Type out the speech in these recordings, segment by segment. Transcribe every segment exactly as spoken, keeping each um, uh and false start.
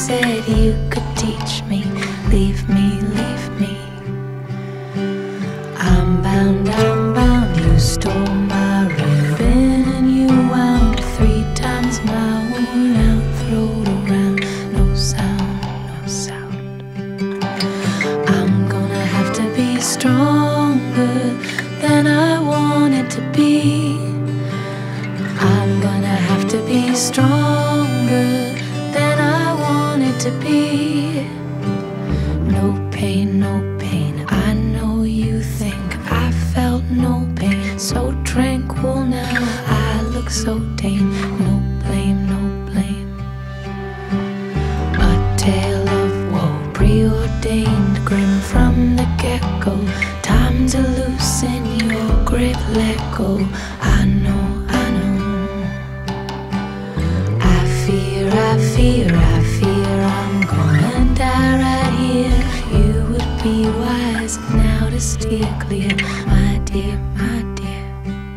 said you could teach me. Leave me, leave me. I'm bound, I'm bound. You stole my ribbon and you wound three times my worn out throat around. No sound, no sound. I'm gonna have to be stronger than I wanted to be. I'm gonna have to be stronger than I wanted to be. No pain, no pain. I know you think I felt no pain. So tranquil now, I look so tame. No blame, no blame. A tale of woe, preordained, grim from the get-go. Time to loosen your grip, let go. I know, I know. I fear, I fear, I fear I'm gonna die right here. You would be wise now to steer clear, my dear, my dear.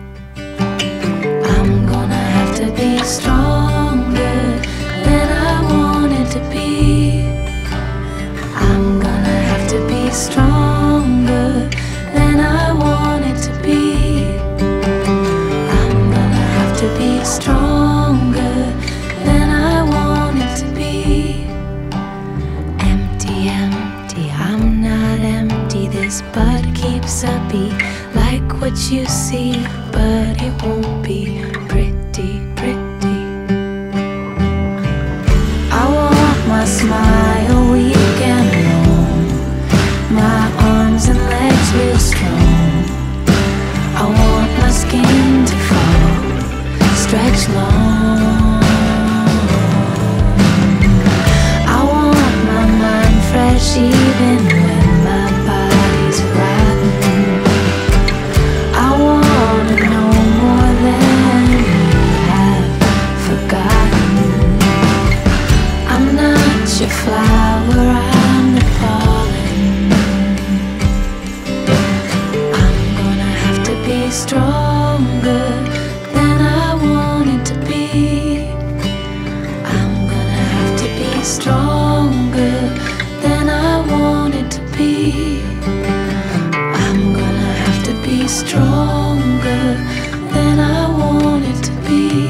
I'm gonna have to be stronger than I wanted to be. I'm gonna have to be stronger than I wanted to be. I'm gonna have to be stronger than I wanted to be. Empty, empty, I'm not empty. This bud keeps a beat like what you see, but it won't be pretty, pretty. I want my smile weak and long, my arms and legs real strong. I want my skin to fall, stretch long. I want my mind fresh even when my body's rotten. I wanna know more than you have forgotten. I'm not your flower, I'm the pollen. I'm gonna have to be stronger than I wanted to be. I'm gonna have to be stronger than I wanted to be. I'm gonna have to be stronger than I wanted to be.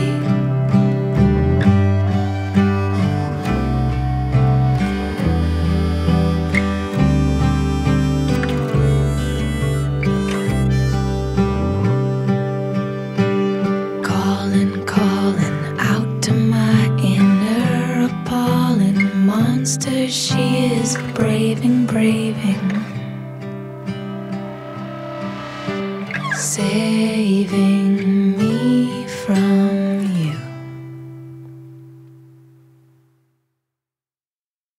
Calling, calling out to my inner appalling monster. She is braving, braving